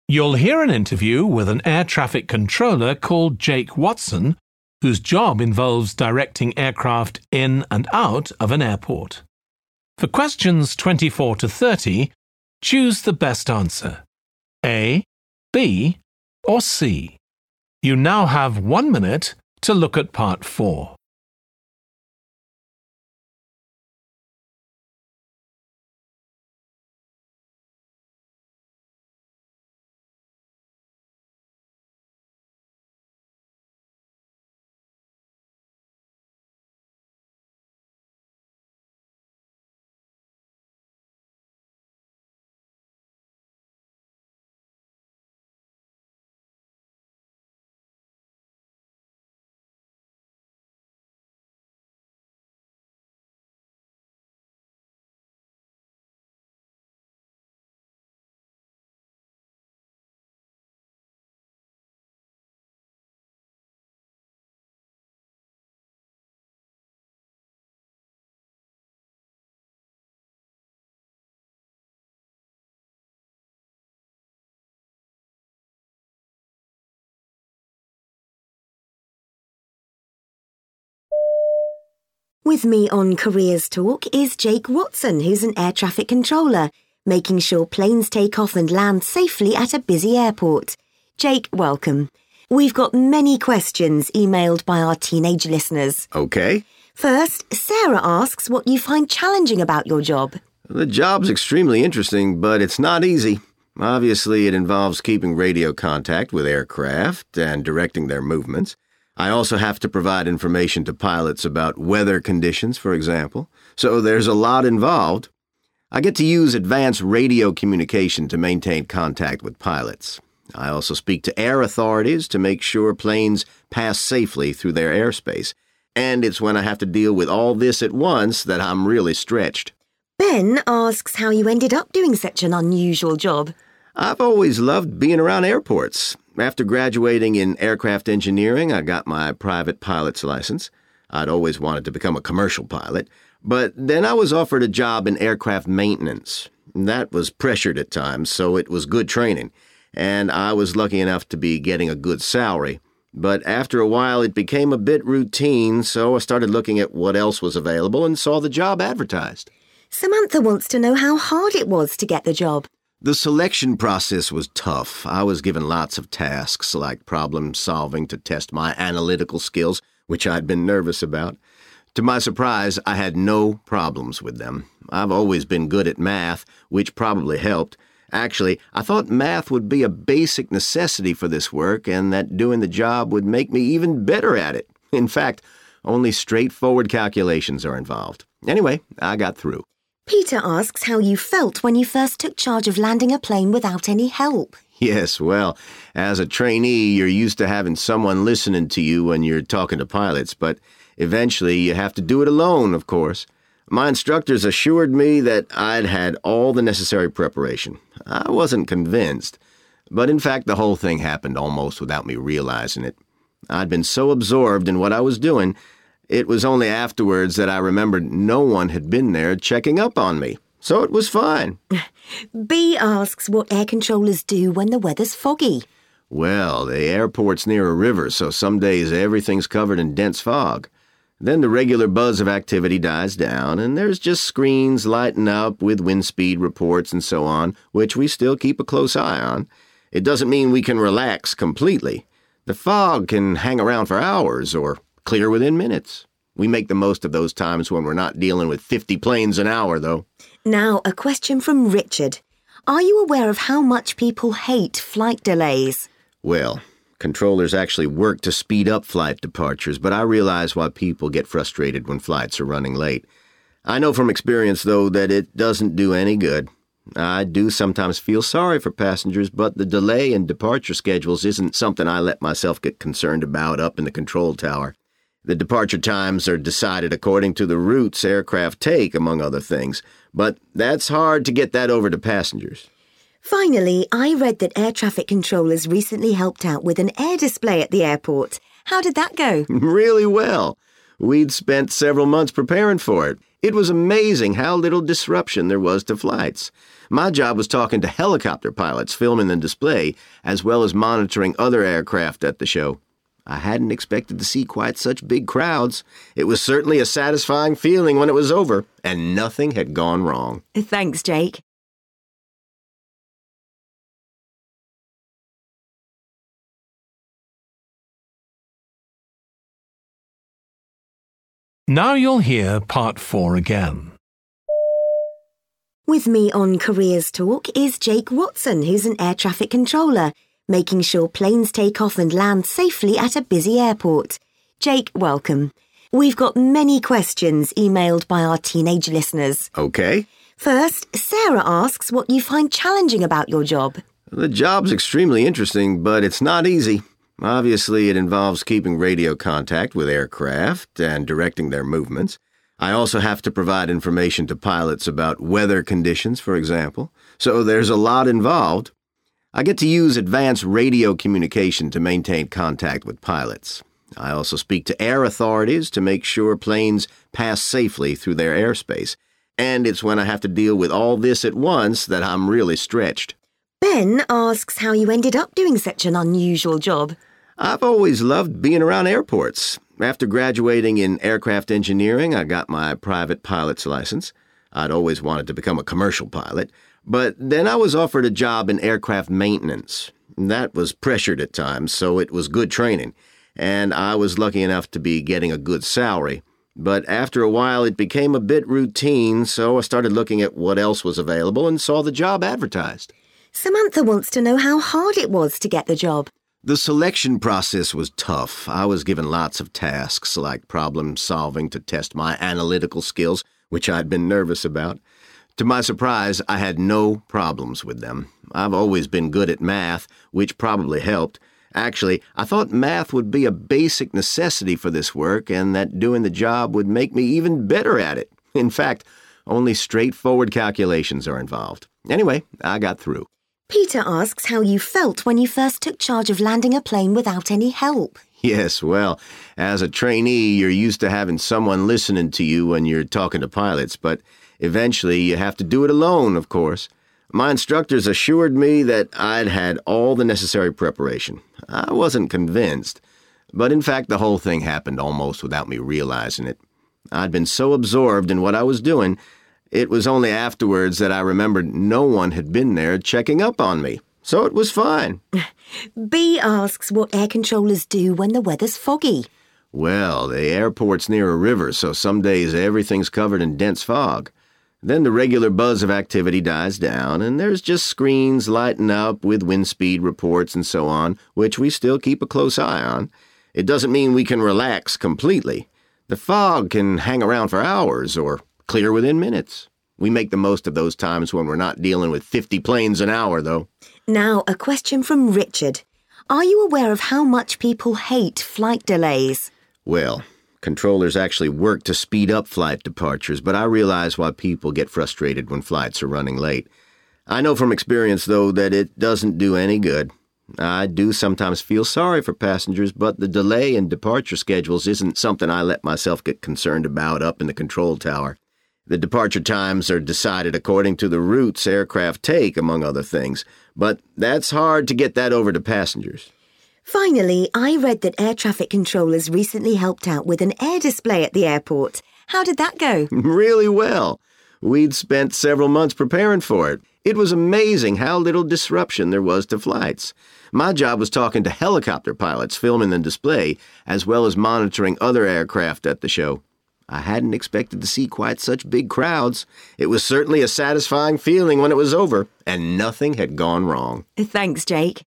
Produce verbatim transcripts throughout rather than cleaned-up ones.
You'll hear an interview with an air traffic controller called Jake Watson, whose job involves directing aircraft in and out of an airport. For questions twenty-four to thirty, choose the best answer. A, B, or C. You now have one minute to look at part four. With me on Careers Talk is Jake Watson, who's an air traffic controller, making sure planes take off and land safely at a busy airport. Jake, welcome. We've got many questions emailed by our teenage listeners. Okay. First, Sarah asks what you find challenging about your job. The job's extremely interesting, but it's not easy. Obviously, it involves keeping radio contact with aircraft and directing their movements. I also have to provide information to pilots about weather conditions, for example, so there's a lot involved. I get to use advanced radio communication to maintain contact with pilots. I also speak to air authorities to make sure planes pass safely through their airspace, and it's when I have to deal with all this at once that I'm really stretched. Ben asks how you ended up doing such an unusual job. I've always loved being around airports. After graduating in aircraft engineering, I got my private pilot's license. I'd always wanted to become a commercial pilot, but then I was offered a job in aircraft maintenance. That was pressured at times, so it was good training, and I was lucky enough to be getting a good salary. But after a while, it became a bit routine, so I started looking at what else was available and saw the job advertised. Samantha wants to know how hard it was to get the job. The selection process was tough. I was given lots of tasks, like problem solving to test my analytical skills, which I'd been nervous about. To my surprise, I had no problems with them. I've always been good at math, which probably helped. Actually, I thought math would be a basic necessity for this work, and that doing the job would make me even better at it. In fact, only straightforward calculations are involved. Anyway, I got through. Peter asks how you felt when you first took charge of landing a plane without any help. Yes, well, as a trainee, you're used to having someone listening to you when you're talking to pilots, but eventually you have to do it alone, of course. My instructors assured me that I'd had all the necessary preparation. I wasn't convinced, but in fact the whole thing happened almost without me realizing it. I'd been so absorbed in what I was doing, it was only afterwards that I remembered no one had been there checking up on me, so it was fine. B asks what air controllers do when the weather's foggy. Well, the airport's near a river, so some days everything's covered in dense fog. Then the regular buzz of activity dies down, and there's just screens lighting up with wind speed reports and so on, which we still keep a close eye on. It doesn't mean we can relax completely. The fog can hang around for hours or clear within minutes. We make the most of those times when we're not dealing with fifty planes an hour, though. Now, a question from Richard. Are you aware of how much people hate flight delays? Well, controllers actually work to speed up flight departures, but I realize why people get frustrated when flights are running late. I know from experience, though, that it doesn't do any good. I do sometimes feel sorry for passengers, but the delay in departure schedules isn't something I let myself get concerned about up in the control tower. The departure times are decided according to the routes aircraft take, among other things, but that's hard to get that over to passengers. Finally, I read that air traffic controllers recently helped out with an air display at the airport. How did that go? Really well. We'd spent several months preparing for it. It was amazing how little disruption there was to flights. My job was talking to helicopter pilots filming the display, as well as monitoring other aircraft at the show. I hadn't expected to see quite such big crowds. It was certainly a satisfying feeling when it was over, and nothing had gone wrong. Thanks, Jake. Now you'll hear part four again. With me on Careers Talk is Jake Watson, who's an air traffic controller, making sure planes take off and land safely at a busy airport. Jake, welcome. We've got many questions emailed by our teenage listeners. Okay. First, Sarah asks what you find challenging about your job. The job's extremely interesting, but it's not easy. Obviously, it involves keeping radio contact with aircraft and directing their movements. I also have to provide information to pilots about weather conditions, for example, so there's a lot involved. I get to use advanced radio communication to maintain contact with pilots. I also speak to air authorities to make sure planes pass safely through their airspace. And it's when I have to deal with all this at once that I'm really stretched. Ben asks how you ended up doing such an unusual job. I've always loved being around airports. After graduating in aircraft engineering, I got my private pilot's license. I'd always wanted to become a commercial pilot, but then I was offered a job in aircraft maintenance. That was pressured at times, so it was good training, and I was lucky enough to be getting a good salary. But after a while, it became a bit routine, so I started looking at what else was available and saw the job advertised. Samantha wants to know how hard it was to get the job. The selection process was tough. I was given lots of tasks, like problem solving to test my analytical skills, which I'd been nervous about. To my surprise, I had no problems with them. I've always been good at math, which probably helped. Actually, I thought math would be a basic necessity for this work, and that doing the job would make me even better at it. In fact, only straightforward calculations are involved. Anyway, I got through. Peter asks how you felt when you first took charge of landing a plane without any help. Yes, well, as a trainee, you're used to having someone listening to you when you're talking to pilots, but eventually you have to do it alone, of course. My instructors assured me that I'd had all the necessary preparation. I wasn't convinced, but in fact the whole thing happened almost without me realizing it. I'd been so absorbed in what I was doing, it was only afterwards that I remembered no one had been there checking up on me, so it was fine. B asks what air controllers do when the weather's foggy. Well, the airport's near a river, so some days everything's covered in dense fog. Then the regular buzz of activity dies down, and there's just screens lighting up with wind speed reports and so on, which we still keep a close eye on. It doesn't mean we can relax completely. The fog can hang around for hours or clear within minutes. We make the most of those times when we're not dealing with fifty planes an hour, though. Now, a question from Richard. Are you aware of how much people hate flight delays? Well, controllers actually work to speed up flight departures, but I realize why people get frustrated when flights are running late. I know from experience, though, that it doesn't do any good. I do sometimes feel sorry for passengers, but the delay in departure schedules isn't something I let myself get concerned about up in the control tower. The departure times are decided according to the routes aircraft take, among other things, but that's hard to get that over to passengers. Finally, I read that air traffic controllers recently helped out with an air display at the airport. How did that go? Really well. We'd spent several months preparing for it. It was amazing how little disruption there was to flights. My job was talking to helicopter pilots filming the display, as well as monitoring other aircraft at the show. I hadn't expected to see quite such big crowds. It was certainly a satisfying feeling when it was over, and nothing had gone wrong. Thanks, Jake.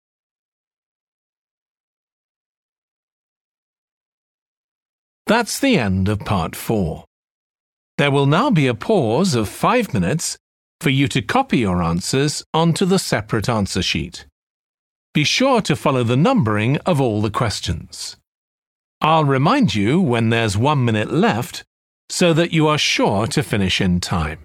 That's the end of part four. There will now be a pause of five minutes for you to copy your answers onto the separate answer sheet. Be sure to follow the numbering of all the questions. I'll remind you when there's one minute left so that you are sure to finish in time.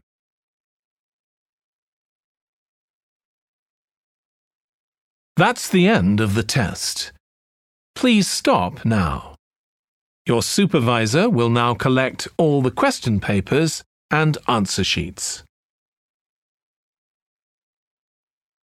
That's the end of the test. Please stop now. Your supervisor will now collect all the question papers and answer sheets.